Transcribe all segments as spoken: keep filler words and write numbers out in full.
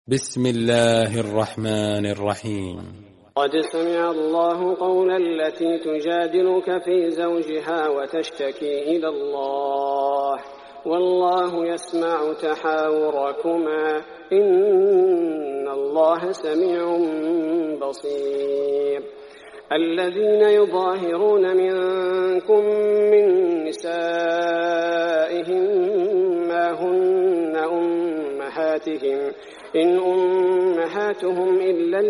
بسم الله الرحمن الرحيم. قد سمع الله قول التي تجادلك في زوجها وتشتكي إلى الله والله يسمع تحاوركما إن الله سميع بصير. الذين يظاهرون منكم من نسائهم ما هن أمهاتهم إن أمهاتهم إلا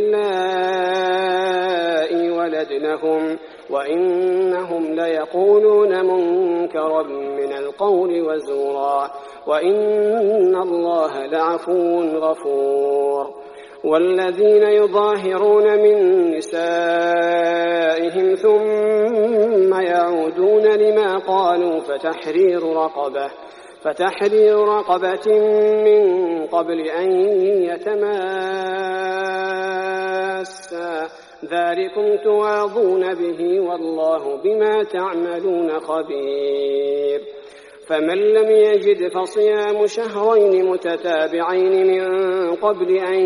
اللائي ولدنهم وإنهم ليقولون منكرا من القول وزورا وإن الله لعفو غفور. والذين يظاهرون من نسائهم ثم يعودون لما قالوا فتحرير رقبة فتحرير رقبة من قبل أن يتماسا ذلكم توعظون به والله بما تعملون خبير. فمن لم يجد فصيام شهرين متتابعين من قبل أن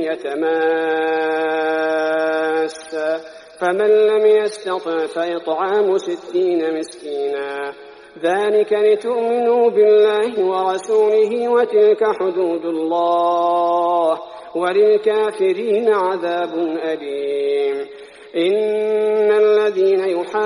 يتماسا فمن لم يستطع فإطعام ستين مسكينا ذلك لتؤمنوا بالله ورسوله وتلك حدود الله وللكافرين عذاب أليم. إن الذين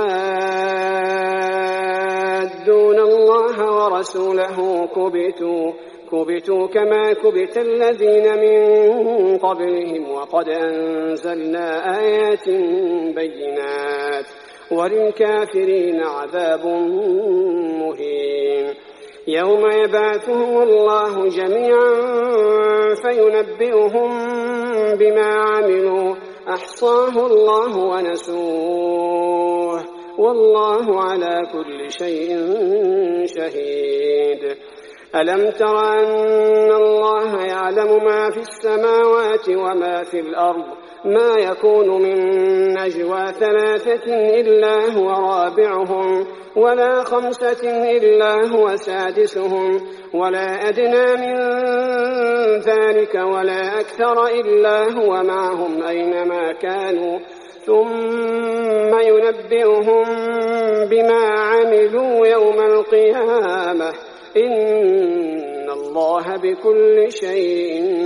يحادون الله ورسوله كبتوا كبتوا كما كبت الذين من قبلهم وقد أنزلنا آيات بينات وللكافرين عذاب مهين. يوم يبعثهم الله جميعا فينبئهم بما عملوا أحصاه الله ونسوه والله على كل شيء شهيد. ألم تر أن الله يعلم ما في السماوات وما في الأرض ما يكون من نجوى ثلاثة إلا هو رابعهم ولا خمسة إلا هو سادسهم ولا أدنى من ذلك ولا أكثر إلا هو معهم أينما كانوا ثم ينبئهم بما عملوا يوم القيامة إن الله بكل شيء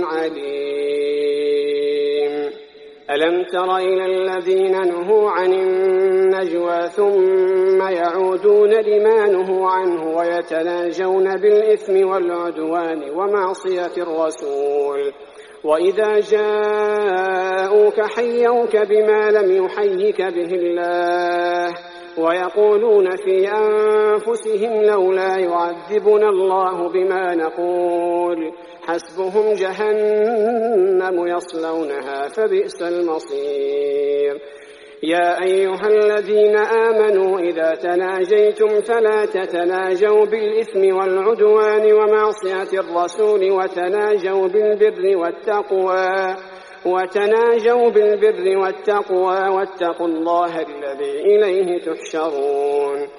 عليم. ألم تر إلى الذين نهوا عن النجوى ثم يعودون لما نهوا عنه ويتناجون بالإثم والعدوان ومعصية الرسول وإذا جاءوك حيوك بما لم يحيك به الله ويقولون في أنفسهم لولا يعذبنا الله بما نقول حسبهم جهنم يصلونها فبئس المصير. يا أيها الذين آمنوا إذا تناجيتم فلا تتناجوا بالإثم والعدوان ومعصية الرسول وتناجوا بالبر والتقوى وتناجوا بالبر والتقوى واتقوا الله الذي إليه تحشرون.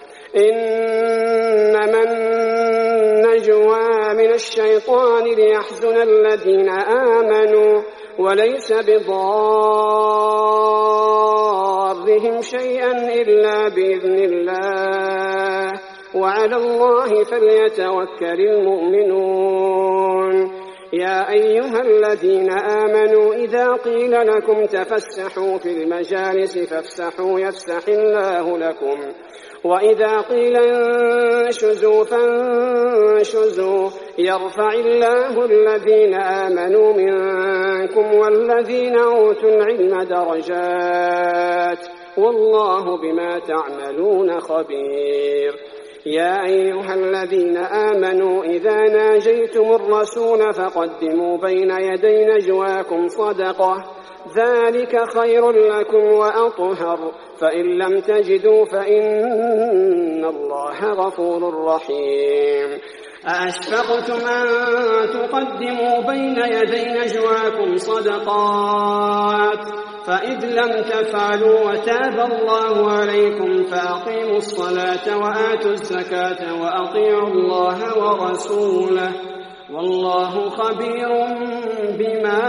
إنما النجوى من الشيطان ليحزن الذين آمنوا وليس بضارهم شيئا إلا بإذن الله وعلى الله فليتوكل المؤمنون. يا أيها الذين آمنوا إذا قيل لكم تفسحوا في المجالس فافسحوا يفسح الله لكم وإذا قيل انشزوا فانشزوا يرفع الله الذين آمنوا منكم والذين أوتوا العلم درجات والله بما تعملون خبير. يا أيها الذين آمنوا إذا ناجيتم الرسول فقدموا بين يدي نجواكم صدقة ذلك خير لكم وأطهر فإن لم تجدوا فإن الله غفور رحيم. أأشفقتم أن تقدموا بين يدي نجواكم صدقات فإذ لم تفعلوا وتاب الله عليكم فأقيموا الصلاة وآتوا الزكاة وأطيعوا الله ورسوله والله خبير بما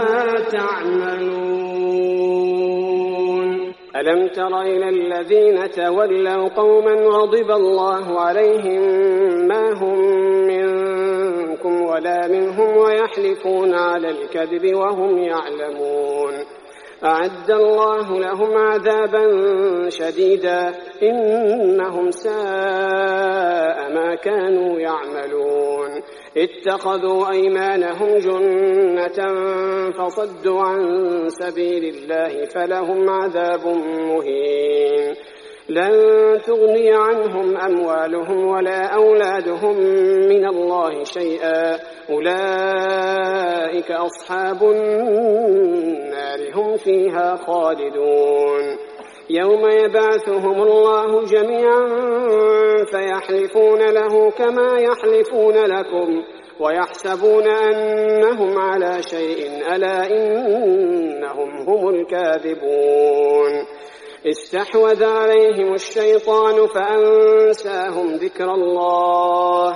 تعملون ألم تر إلى الذين تولوا قوما غضب الله عليهم ما هم منكم ولا منهم ويحلفون على الكذب وهم يعلمون أعد الله لهم عذابا شديدا إنهم ساء ما كانوا يعملون اتخذوا أيمانهم جنة فصدوا عن سبيل الله فلهم عذاب مهين لن تغني عنهم أموالهم ولا أولادهم من الله شيئا أولئك أصحاب النار هم فيها خالدون يوم يبعثهم الله جميعا فيحلفون له كما يحلفون لكم ويحسبون أنهم على شيء ألا إنهم هم الكاذبون استحوذ عليهم الشيطان فأنساهم ذكر الله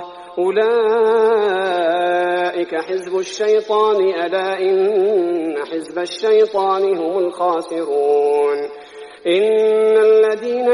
أولئك حزب الشيطان ألا إن حزب الشيطان هم الخاسرون إن الذين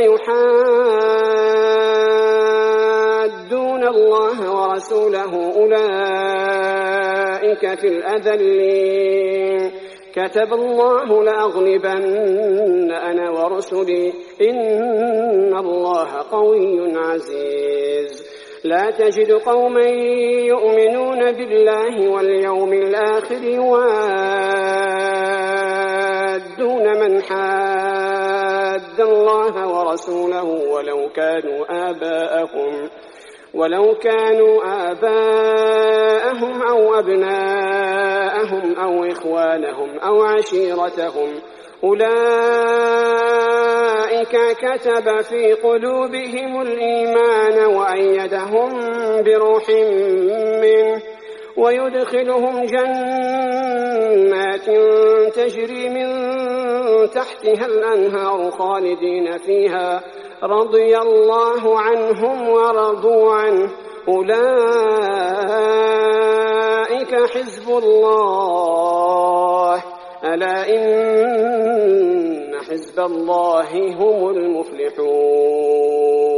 يحادون الله ورسوله أولئك في الأذلين كتب الله لأغلبن أنا ورسلي إن الله قوي عزيز لا تجد قوما يؤمنون بالله واليوم الآخر يوادون من حاد الله ورسوله ولو كانوا آباءهم ولو كانوا آباءهم أو أبناءهم أو إخوانهم أو عشيرتهم أولئك كتب في قلوبهم الإيمان وأيدهم بروح منه ويدخلهم جنات تجري من تحتها الأنهار خالدين فيها رضي الله عنهم ورضوا عنه أولئك حزب الله ألا إن حزب الله هم المفلحون